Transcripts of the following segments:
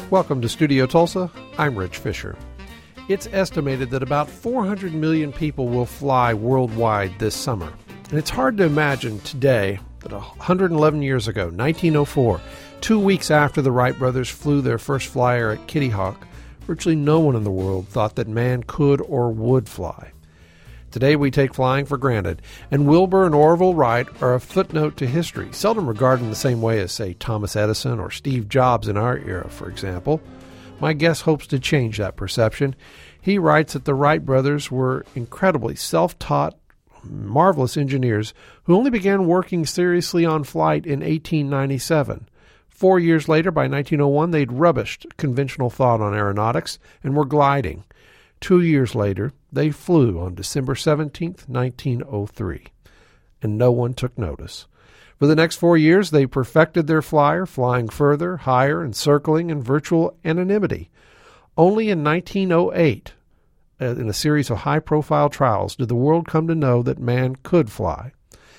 Welcome to Studio Tulsa. I'm Rich Fisher. It's estimated that about 400 million people will fly worldwide this summer. And it's hard to imagine today that 111 years ago, 1904, 2 weeks after the Wright brothers flew their first flyer at Kitty Hawk, virtually no one in the world thought that man could or would fly. Today we take flying for granted, and Wilbur and Orville Wright are a footnote to history, seldom regarded in the same way as, say, Thomas Edison or Steve Jobs in our era, for example. My guest hopes to change that perception. He writes that the Wright brothers were incredibly self-taught, marvelous engineers who only began working seriously on flight in 1897. 4 years later, by 1901, they'd rubbished conventional thought on aeronautics and were gliding. 2 years later, they flew on December 17th, 1903, and no one took notice. For the next 4 years, they perfected their flyer, flying further, higher, and circling in virtual anonymity. Only in 1908, in a series of high-profile trials, did the world come to know that man could fly.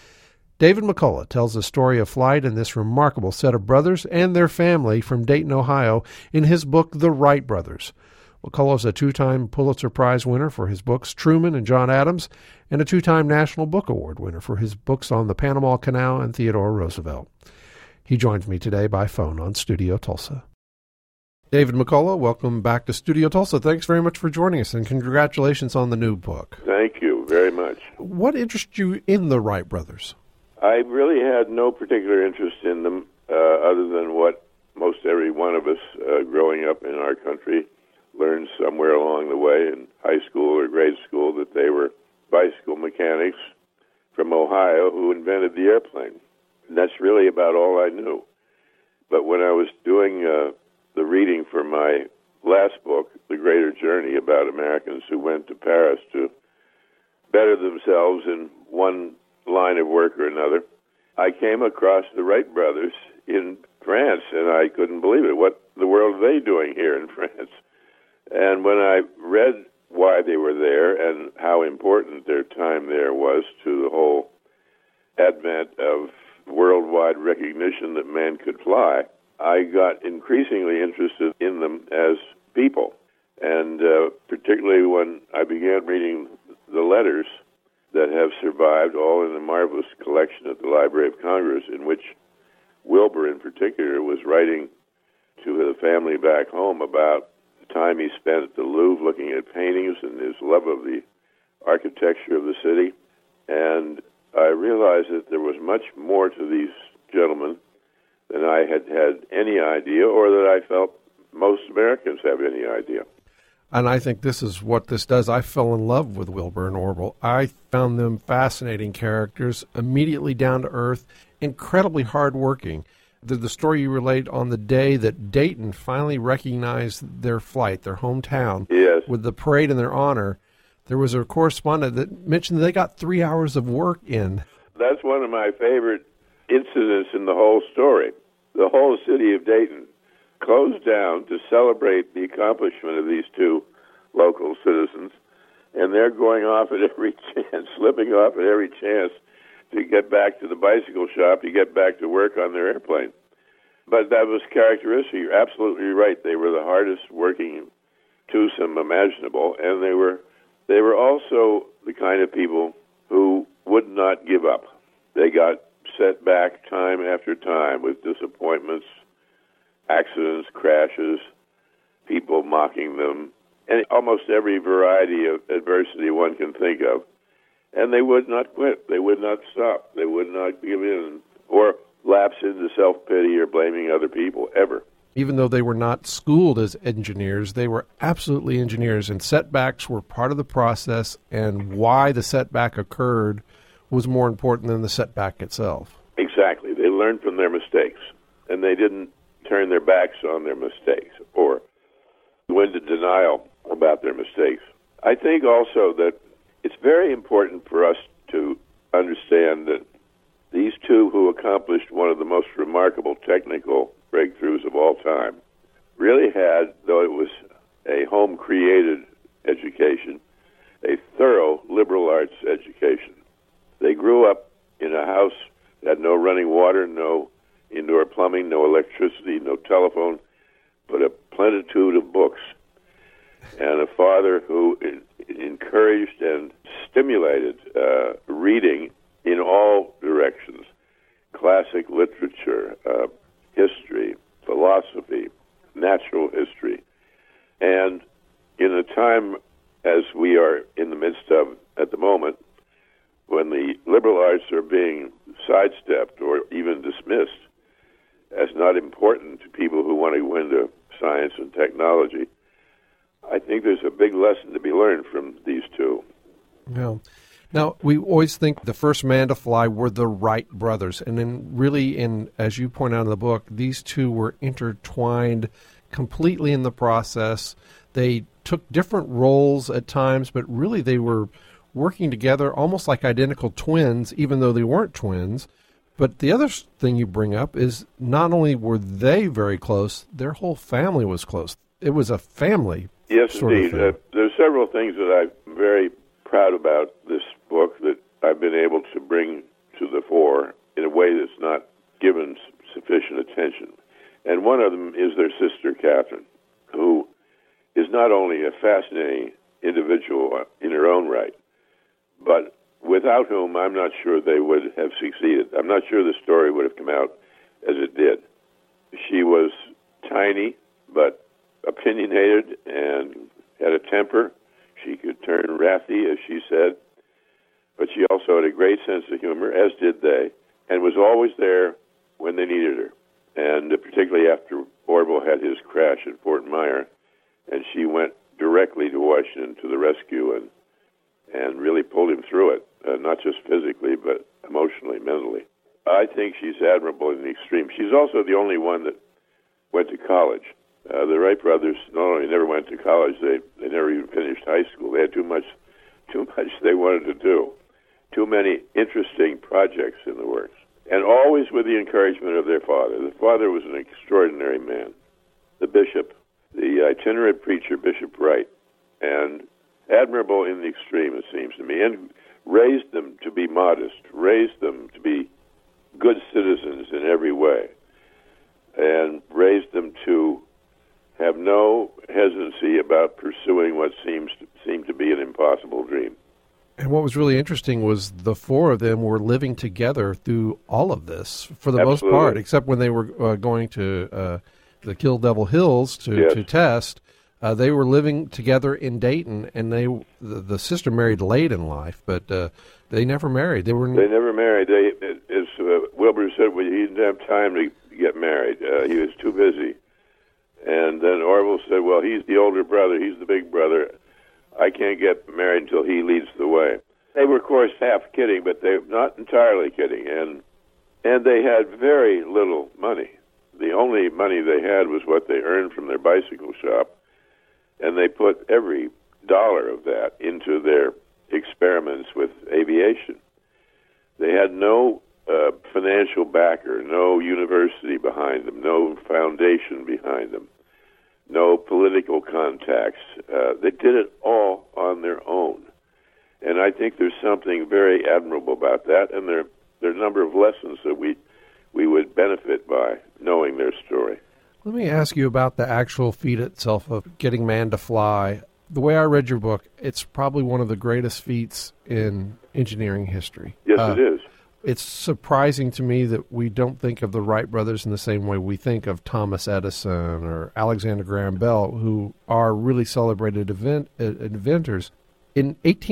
David McCullough tells the story of flight and this remarkable set of brothers and their family from Dayton, Ohio, in his book, The Wright Brothers. McCullough is a two-time Pulitzer Prize winner for his books Truman and John Adams, and a two-time National Book Award winner for his books on the Panama Canal and Theodore Roosevelt. He joins me today by phone on Studio Tulsa. David McCullough, welcome back to Studio Tulsa. Thanks very much for joining us, and congratulations on the new book. Thank you very much. What interested you in the Wright brothers? I really had no particular interest in them other than what most every one of us growing up in our country learned somewhere along the way in high school or grade school that they were bicycle mechanics from Ohio who invented the airplane. And that's really about all I knew. But when I was doing the reading for my last book, The Greater Journey, about Americans who went to Paris to better themselves in one line of work or another, I came across the Wright brothers in France, and I couldn't believe it. What in the world are they doing here in France? And when I read why they were there and how important their time there was to the whole advent of worldwide recognition that man could fly, I got increasingly interested in them as people. And particularly when I began reading the letters that have survived, all in a marvelous collection at the Library of Congress, in which Wilbur in particular was writing to the family back home about time he spent at the Louvre looking at paintings and his love of the architecture of the city. And I realized that there was much more to these gentlemen than I had any idea, or that I felt most Americans have any idea. And I think this is what this does. I fell in love with Wilbur and Orville. I found them fascinating characters, immediately down to earth, incredibly hardworking. The story you relate on the day that Dayton finally recognized their flight, their hometown, yes, with the parade in their honor, there was a correspondent that mentioned they got 3 hours of work in. That's one of my favorite incidents in the whole story. The whole city of Dayton closed down to celebrate the accomplishment of these two local citizens, and they're going off at every chance, slipping off at every chance to get back to the bicycle shop, to get back to work on their airplane. But that was characteristic. You're absolutely right. They were the hardest working twosome imaginable, and they were also the kind of people who would not give up. They got set back time after time with disappointments, accidents, crashes, people mocking them, and almost every variety of adversity one can think of. And they would not quit. They would not stop. They would not give in or lapse into self-pity or blaming other people, ever. Even though they were not schooled as engineers, they were absolutely engineers, and setbacks were part of the process, and why the setback occurred was more important than the setback itself. Exactly. They learned from their mistakes, and they didn't turn their backs on their mistakes or go into denial about their mistakes. I think also that it's very important for us to understand that these two who accomplished one of the most remarkable technical breakthroughs of all time really had, though it was a home-created education, a thorough liberal arts education. They grew up in a house that had no running water, no indoor plumbing, no electricity, no telephone, but plenitude of books, and a father who encouraged and stimulated reading in all directions: classic literature, history, philosophy, natural history. And in a time as we are in the midst of at the moment, when the liberal arts are being sidestepped or even dismissed as not important to people who want to go into science and technology, I think there's a big lesson to be learned from these two. Yeah. Now, we always think the first man to fly were the Wright brothers. And then really, as you point out in the book, these two were intertwined completely in the process. They took different roles at times, but really they were working together almost like identical twins, even though they weren't twins. But the other thing you bring up is not only were they very close, their whole family was close. It was a family. Yes, indeed. There's several things that I'm very proud about this book that I've been able to bring to the fore in a way that's not given sufficient attention. And one of them is their sister, Catherine, who is not only a fascinating individual in her own right, but without whom I'm not sure they would have succeeded. I'm not sure the story would have come out as it did. She was tiny, but opinionated and had a temper. She could turn wrathy, as she said, but she also had a great sense of humor, as did they, and was always there when they needed her. And particularly after Orville had his crash at Fort Myer, and she went directly to Washington to the rescue and really pulled him through it, not just physically, but emotionally, mentally. I think she's admirable in the extreme. She's also the only one that went to college. The Wright brothers not only never went to college, they never even finished high school. They had too much they wanted to do, too many interesting projects in the works, and always with the encouragement of their father. The father was an extraordinary man, the bishop, the itinerant preacher, Bishop Wright, and admirable in the extreme, it seems to me, and raised them to be modest, raised them to be good citizens in every way, and raised them to have no hesitancy about pursuing what seemed to be an impossible dream. And what was really interesting was the four of them were living together through all of this, for the Absolutely. most part, except when they were going to the Kill Devil Hills to test. They were living together in Dayton, and the sister married late in life, but they never married. They never married. As Wilbur said, he didn't have time to get married. He was too busy. And then Orville said, well, he's the older brother, he's the big brother. I can't get married until he leads the way. They were, of course, half kidding, but they were not entirely kidding. And they had very little money. The only money they had was what they earned from their bicycle shop, and they put every dollar of that into their experiments with aviation. They had no financial backer, no university behind them, no foundation behind them, no political contacts. They did it all on their own. And I think there's something very admirable about that, and there are a number of lessons that we would benefit by knowing their story. Let me ask you about the actual feat itself of getting man to fly. The way I read your book, it's probably one of the greatest feats in engineering history. Yes, it is. It's surprising to me that we don't think of the Wright brothers in the same way we think of Thomas Edison or Alexander Graham Bell, who are really celebrated inventors. In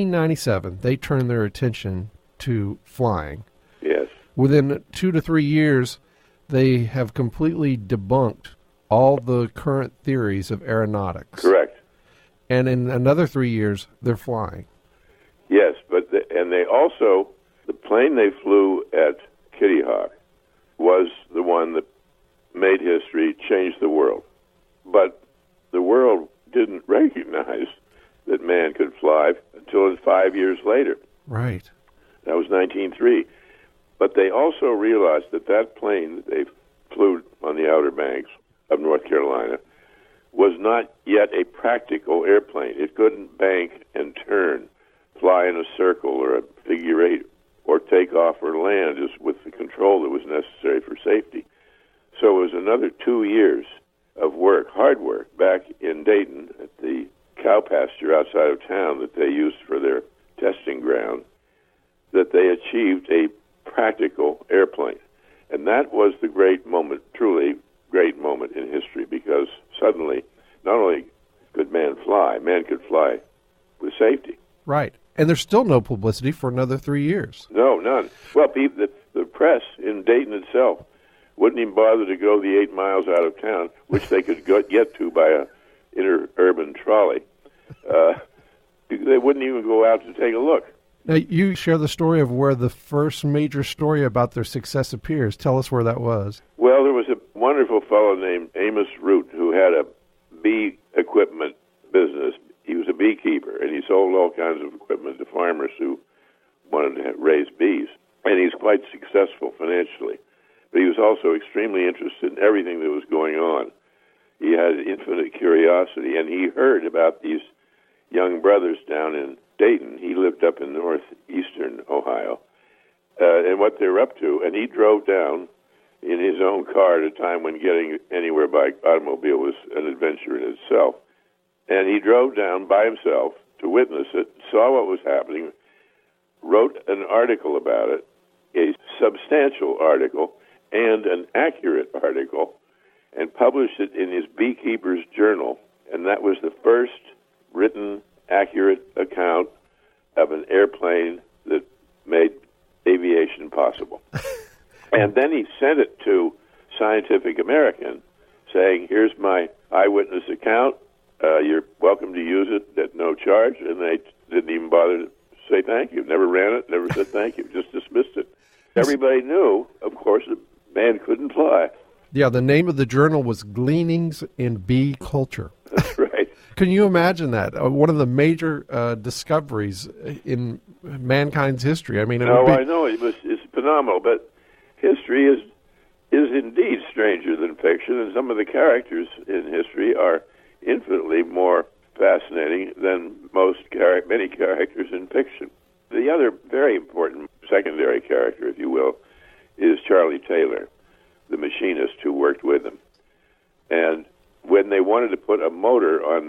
1897, they turned their attention to flying. Yes. Within 2 to 3 years, they have completely debunked all the current theories of aeronautics. Correct. And in another 3 years, they're flying. Yes, but they also, the plane they flew at Kitty Hawk was the one that made history, changed the world. But the world didn't recognize that man could fly until 5 years later. Right. That was 1903. But they also realized that plane that they flew on the Outer Banks of North Carolina was not yet a practical airplane. It couldn't bank and turn, fly in a circle or a figure eight, or take off or land just with the control that was necessary for safety. So it was another 2 years of work, hard work, back in Dayton at the cow pasture outside of town that they used for their testing ground, that they achieved a practical airplane. And that was the great moment, truly great moment in history, because suddenly not only could man could fly with safety. Right. And there's still no publicity for another 3 years. No, none. Well, the press in Dayton itself wouldn't even bother to go the 8 miles out of town, which they could get to by a interurban trolley. They wouldn't even go out to take a look. Now, you share the story of where the first major story about their success appears. Tell us where that was. Well, there was a wonderful fellow named Amos Root who had a bee equipment business. He was a beekeeper, and he sold all kinds of equipment to farmers who wanted to raise bees. And he's quite successful financially. But he was also extremely interested in everything that was going on. He had infinite curiosity, and he heard about these young brothers down in Dayton. He lived up in northeastern Ohio, and what they're up to. And he drove down in his own car at a time when getting anywhere by automobile was an adventure in itself. And he drove down by himself to witness it, saw what was happening, wrote an article about it, a substantial article and an accurate article, and published it in his Beekeeper's Journal. And that was the first written, accurate account of an airplane that made aviation possible. And then he sent it to Scientific American, saying, here's my eyewitness account. You're welcome to use it at no charge. And they didn't even bother to say thank you. Never ran it, never said thank you, just dismissed it. Everybody knew, of course, that man couldn't fly. Yeah, the name of the journal was Gleanings in Bee Culture. That's right. Can you imagine that? One of the major discoveries in mankind's history. I mean, I know it's phenomenal, but history is indeed stranger than fiction, and some of the characters in history are infinitely more fascinating than many characters in fiction. The other very important secondary character, if you will, is Charlie Taylor, the machinist who worked with him. And when they wanted to put a motor on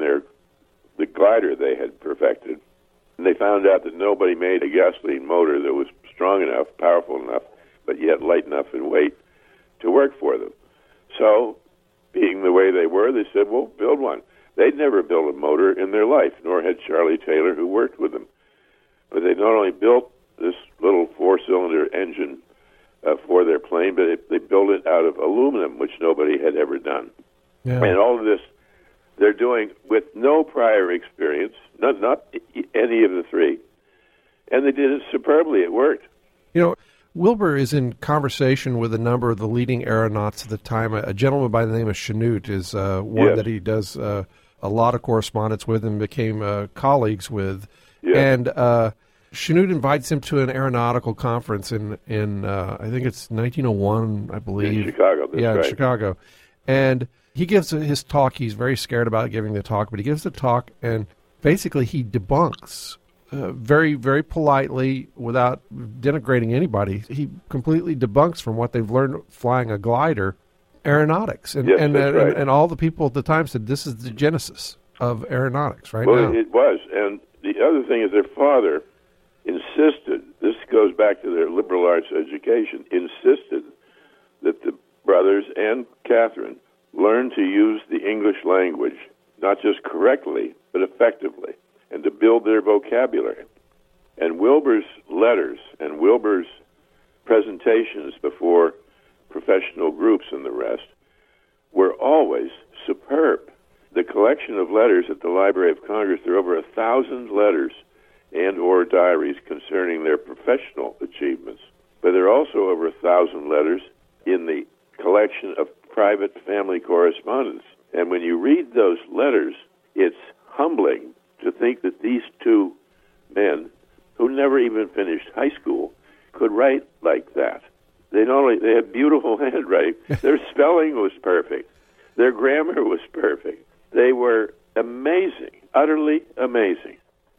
the glider they had perfected, and they found out that nobody made a gasoline motor that was strong enough, powerful enough, but yet light enough in weight to work for them. So, being the way they were, they said, well, build one. They'd never built a motor in their life, nor had Charlie Taylor, who worked with them. But they not only built this little four-cylinder engine for their plane, but they built it out of aluminum, which nobody had ever done. Yeah. And all of this they're doing with no prior experience, not any of the three. And they did it superbly. It worked. You know, Wilbur is in conversation with a number of the leading aeronauts at the time. A gentleman by the name of Chanute is one Yes. that he does a lot of correspondence with and became colleagues with. Yes. And Chanute invites him to an aeronautical conference in I think it's 1901, I believe. In Chicago, that's right. In Chicago. And he gives his talk. He's very scared about giving the talk, but he gives the talk, and basically he debunks very, very politely, without denigrating anybody. He completely debunks from what they've learned flying a glider, aeronautics. And, Yes, and, that's and, right. and all the people at the time said this is the genesis of aeronautics right Well, now. it was. And the other thing is their father insisted, this goes back to their liberal arts education, insisted that the brothers and Catherine learn to use the English language, not just correctly, but effectively, and to build their vocabulary. And Wilbur's letters and Wilbur's presentations before professional groups and the rest were always superb. The collection of letters at the Library of Congress, there are over 1,000 letters and or diaries concerning their professional achievements. But there are also over 1,000 letters in the collection of private family correspondence. And when you read those letters, it's humbling to think that these two men, who never even finished high school, could write like that. They had beautiful handwriting. Their spelling was perfect. Their grammar was perfect. They were amazing, utterly amazing. Now,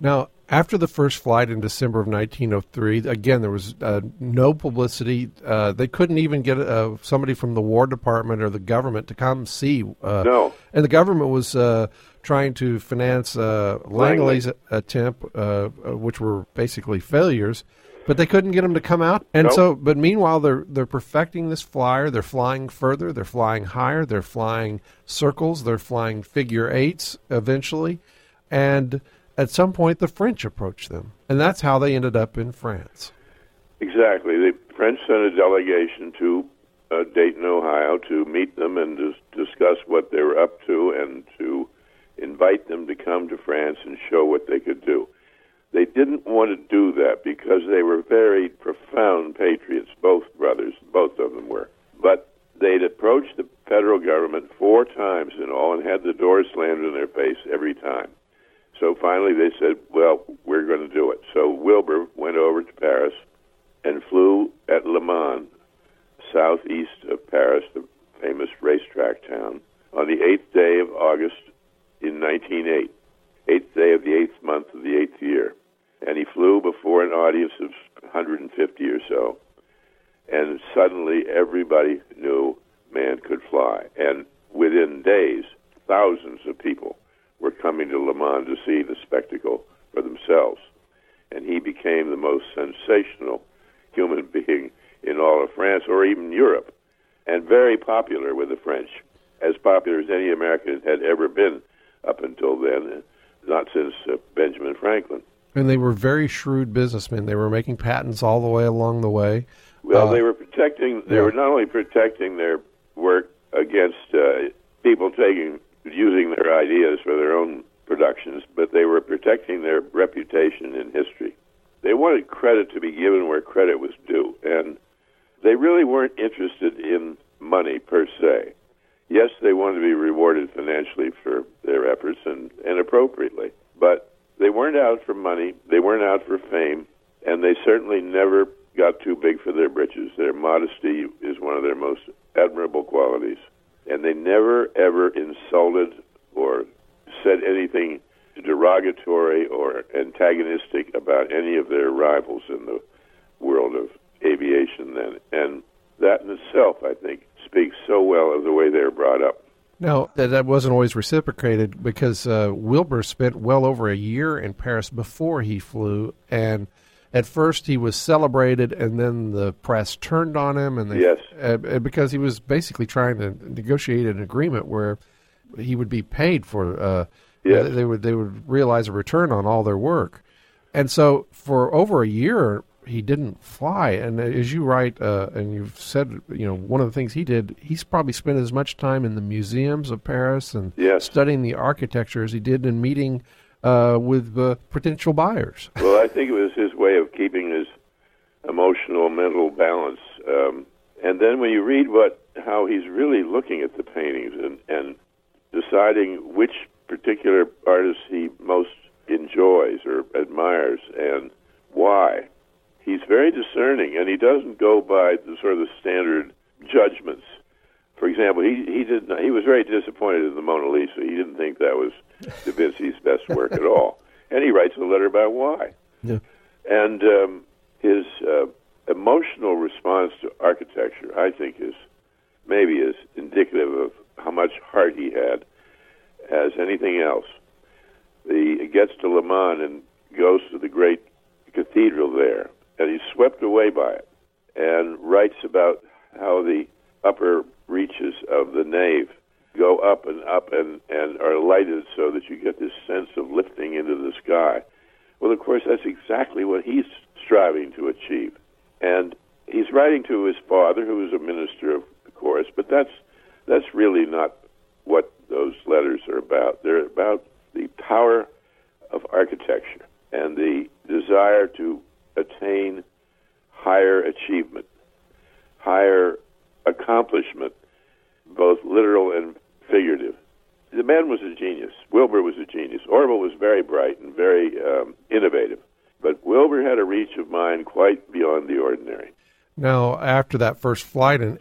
After the first flight in December of 1903, again, there was no publicity. They couldn't even get somebody from the War Department or the government to come see. No. And the government was trying to finance Langley's attempt, which were basically failures, but they couldn't get them to come out. And but meanwhile, they're perfecting this flyer. They're flying further. They're flying higher. They're flying circles. They're flying figure eights eventually. And at some point, the French approached them, and that's how they ended up in France. Exactly. The French sent a delegation to Dayton, Ohio, to meet them and discuss what they were up to and to invite them to come to France and show what they could do. They didn't want to do that because they were very profound patriots, both brothers, both of them were. But they'd approached the federal government 4 times in all and had the doors slammed in their face every time. So finally they said, well, we're going to do it. So Wilbur went over to Paris and flew at Le Mans, southeast of Paris, the famous racetrack town, on the 8th day of August in 1908, 8th day of the 8th month of the 8th year. And he flew before an audience of 150 or so. And suddenly everybody knew man could fly. And within days, thousands of people were coming to Le Mans to see the spectacle for themselves. And he became the most sensational human being in all of France or even Europe, and very popular with the French, as popular as any American had ever been up until then, not since Benjamin Franklin. And they were very shrewd businessmen. They were making patents all the way along the way. Well, they were protecting, they were not only protecting their work against people using their ideas for their own productions, but they were protecting their reputation in history. They wanted credit to be given where credit was due, and they really weren't interested in money per se. Yes, they wanted to be rewarded financially for their efforts, and appropriately, but they weren't out for money, they weren't out for fame, and they certainly never got too big for their britches. Their modesty is one of their most admirable qualities. And they never, ever insulted or said anything derogatory or antagonistic about any of their rivals in the world of aviation then. And that in itself, I think, speaks so well of the way they were brought up. Now, that wasn't always reciprocated because Wilbur spent well over a year in Paris before he flew, and at first he was celebrated, and then the press turned on him, and because he was basically trying to negotiate an agreement where he would be paid for. They would realize a return on all their work, and so for over a year he didn't fly. And as you write, and you've said, one of the things he did, he's probably spent as much time in the museums of Paris and studying the architecture as he did in meeting with potential buyers. Well, I think it was his way of keeping his emotional, mental balance. And then when you read how he's really looking at the paintings and deciding which particular artist he most enjoys or admires and why, he's very discerning, and he doesn't go by the sort of the standard judgments. For example, he was very disappointed in the Mona Lisa. He didn't think that was Da Vinci's best work at all. And he writes a letter about why. Yeah. And his emotional response to architecture, I think, is maybe as indicative of how much heart he had as anything else. He gets to Le Mans and goes to the great cathedral there, and he's swept away by it, and writes about how the upper reaches of the nave go up and are lighted so that you get this sense of lifting into the sky. Well, of course, that's exactly what he's striving to achieve. And he's writing to his father, who was a minister, of course, but that's really not what those letters are about. They're about the power of architecture and the desire to attain higher achievement, higher accomplishment, both literal and figurative. The man was a genius. Wilbur was a genius. Orville was very bright and very innovative. But Wilbur had a reach of mind quite beyond the ordinary. Now, after that first flight in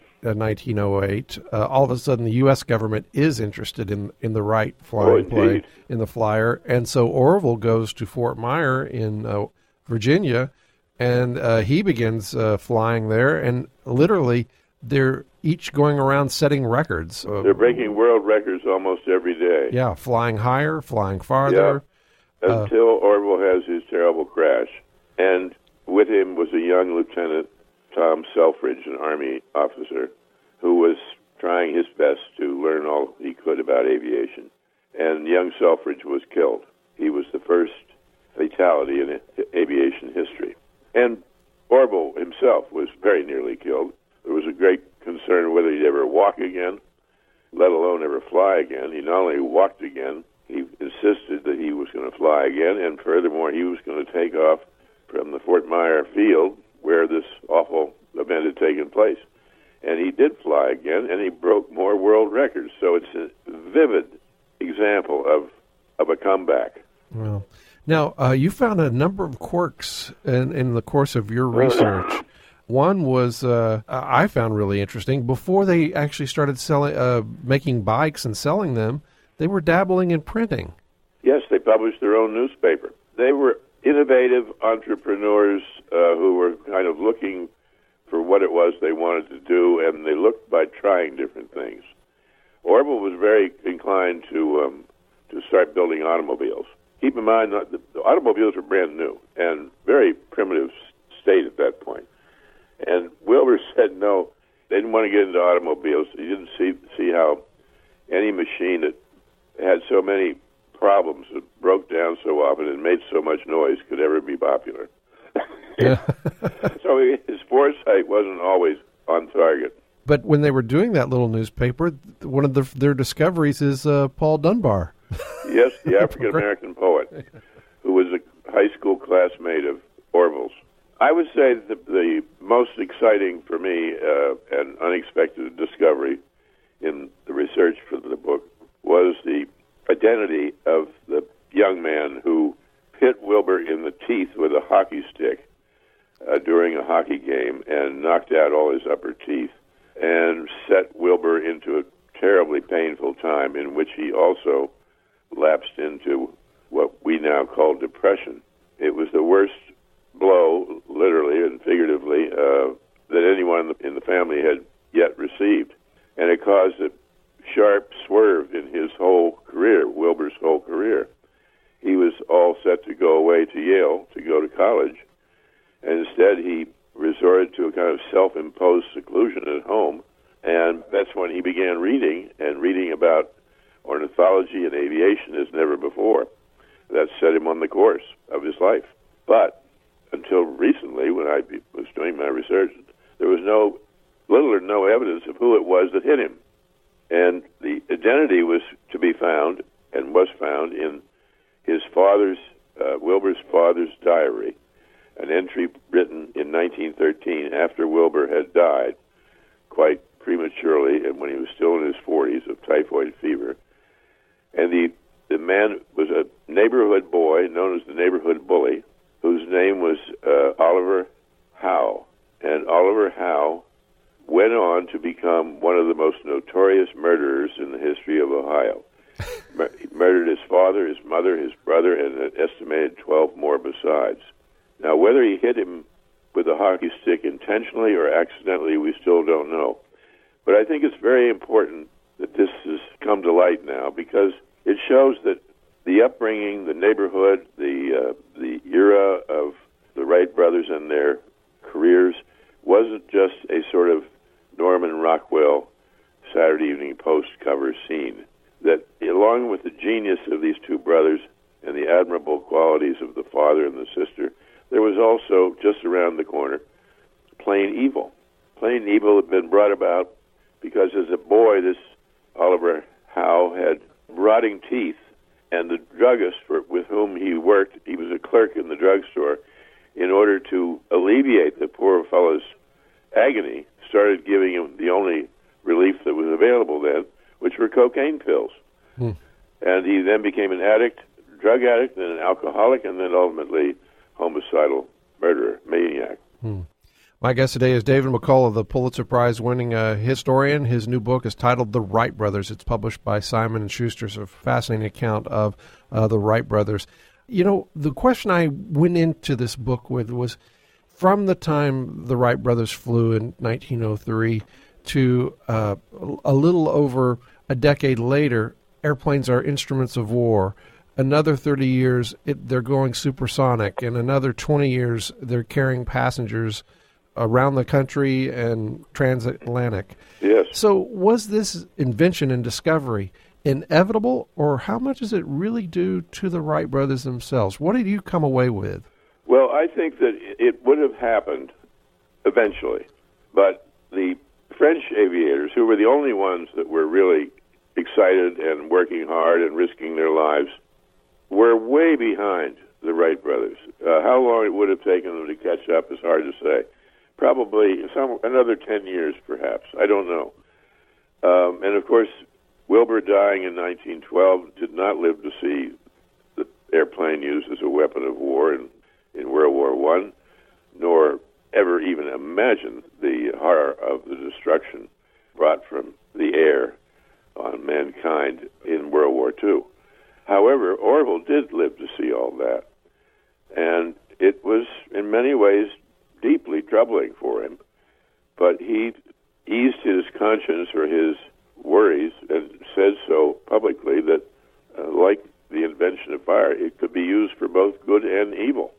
1908, all of a sudden the U.S. government is interested in the Wright flying plane in the Flyer. And so Orville goes to Fort Myer in Virginia, and he begins flying there. And literally, they're each going around setting records. They're breaking world records almost every day. Yeah, flying higher, flying farther. Yeah, until Orville has his terrible crash. And with him was a young Lieutenant Tom Selfridge, an Army officer, who was trying his best to learn all he could about aviation. And young Selfridge was killed. He was the first fatality in aviation history. And Orville himself was very nearly killed. There was a great concern whether he'd ever walk again, let alone ever fly again. He not only walked again, he insisted that he was going to fly again, and furthermore, he was going to take off from the Fort Myer field where this awful event had taken place. And he did fly again, and he broke more world records. So it's a vivid example of a comeback. Well, now, you found a number of quirks in the course of your research. One was I found really interesting. Before they actually started making bikes and selling them, they were dabbling in printing. Yes, they published their own newspaper. They were innovative entrepreneurs who were kind of looking for what it was they wanted to do, and they looked by trying different things. Orville was very inclined to start building automobiles. Keep in mind that the automobiles were brand new and very primitive state at that point. And Wilbur said no, they didn't want to get into automobiles. He didn't see how any machine that had so many problems, that broke down so often and made so much noise could ever be popular. Yeah. So his foresight wasn't always on target. But when they were doing that little newspaper, one of their discoveries is Paul Dunbar. Yes, the African-American poet, who was a high school classmate of Orville's. I would say that the most exciting for me and unexpected discovery in the research for the book was the identity of the young man who hit Wilbur in the teeth with a hockey stick during a hockey game and knocked out all his upper teeth and set Wilbur into a terribly painful time in which he also lapsed into what we now call depression. It was the worst blow, literally and figuratively, that anyone in the family had yet received. And it caused a sharp swerve in his whole career, Wilbur's whole career. He was all set to go away to Yale to go to college, and instead he resorted to a kind of self-imposed seclusion at home, and that's when he began reading about ornithology and aviation as never before. That set him on the course of his life. But until recently, when I was doing my research, there was little or no evidence of who it was that hit him. And the identity was to be found, and was found, in his father's, Wilbur's father's diary, an entry written in 1913 after Wilbur had died quite prematurely and when he was still in his 40s of typhoid fever. And the man was a neighborhood boy known as the neighborhood bully, whose name was Oliver Howe. And Oliver Howe went on to become one of the most notorious murderers in the history of Ohio. He murdered his father, his mother, his brother, and an estimated 12 more besides. Now, whether he hit him with a hockey stick intentionally or accidentally, we still don't know. But I think it's very important that this has come to light now, because it shows that the upbringing, the neighborhood, the era of the Wright brothers and their careers wasn't just a sort of Norman Rockwell Saturday Evening Post cover scene. That along with the genius of these two brothers and the admirable qualities of the father and the sister, there was also, just around the corner, plain evil. Plain evil had been brought about because as a boy, this Oliver Howe had rotting teeth, and the druggist with whom he worked, he was a clerk in the drugstore, in order to alleviate the poor fellow's agony, started giving him the only relief that was available then, which were cocaine pills. And he then became an addict, drug addict, then an alcoholic, and then ultimately homicidal murderer, maniac. Well, My guest today is David McCullough, the Pulitzer Prize-winning historian. His new book is titled The Wright Brothers. It's published by Simon & Schuster. It's a fascinating account of the Wright brothers. You know, the question I went into this book with was, from the time the Wright brothers flew in 1903 to a little over a decade later, airplanes are instruments of war. Another 30 years, they're going supersonic. In another 20 years, they're carrying passengers around the country and transatlantic. Yes. So was this invention and discovery inevitable, or how much is it really due to the Wright brothers themselves? What did you come away with? Well, I think that it would have happened eventually, but the French aviators, who were the only ones that were really excited and working hard and risking their lives, were way behind the Wright brothers. How long it would have taken them to catch up is hard to say. Probably another 10 years, perhaps. I don't know. And, of course, Wilbur dying in 1912 did not live to see the airplane used as a weapon of war in World War I, nor ever even imagine the horror of the destruction brought from the air on mankind in World War II. However, Orville did live to see all that, and it was, in many ways, deeply troubling for him, but he eased his conscience or his worries and said so publicly that, like the invention of fire, it could be used for both good and evil.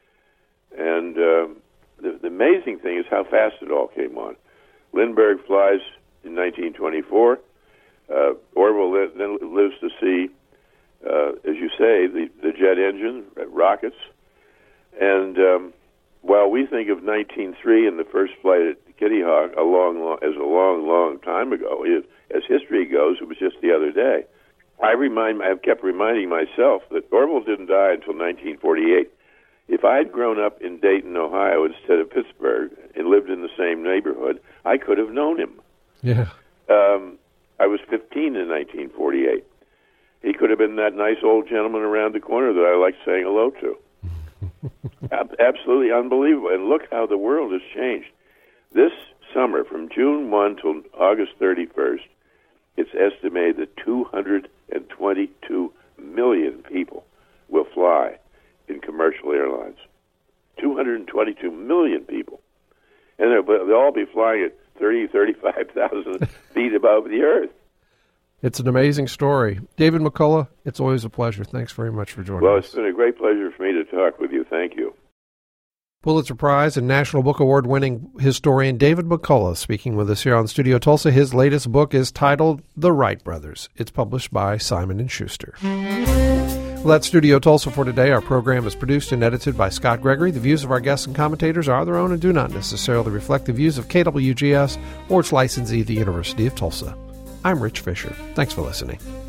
And the amazing thing is how fast it all came on. Lindbergh flies in 1924. Orville then lives to see, as you say, the jet engine, rockets, and while we think of 1903 and the first flight at Kitty Hawk a long time ago, as history goes, it was just the other day. I've kept reminding myself that Orville didn't die until 1948. If I had grown up in Dayton, Ohio, instead of Pittsburgh, and lived in the same neighborhood, I could have known him. Yeah. I was 15 in 1948. He could have been that nice old gentleman around the corner that I liked saying hello to. Absolutely unbelievable. And look how the world has changed. This summer, from June 1 till August 31st, it's estimated that 222 million people will fly in commercial airlines. 222 million people. And they'll all be flying at 35,000 feet above the earth. It's an amazing story. David McCullough, it's always a pleasure. Thanks very much for joining us. Well, it's been a great pleasure for me to talk with you. Thank you. Pulitzer Prize and National Book Award-winning historian David McCullough speaking with us here on Studio Tulsa. His latest book is titled The Wright Brothers. It's published by Simon & Schuster. Well, that's Studio Tulsa for today. Our program is produced and edited by Scott Gregory. The views of our guests and commentators are their own and do not necessarily reflect the views of KWGS or its licensee, the University of Tulsa. I'm Rich Fisher. Thanks for listening.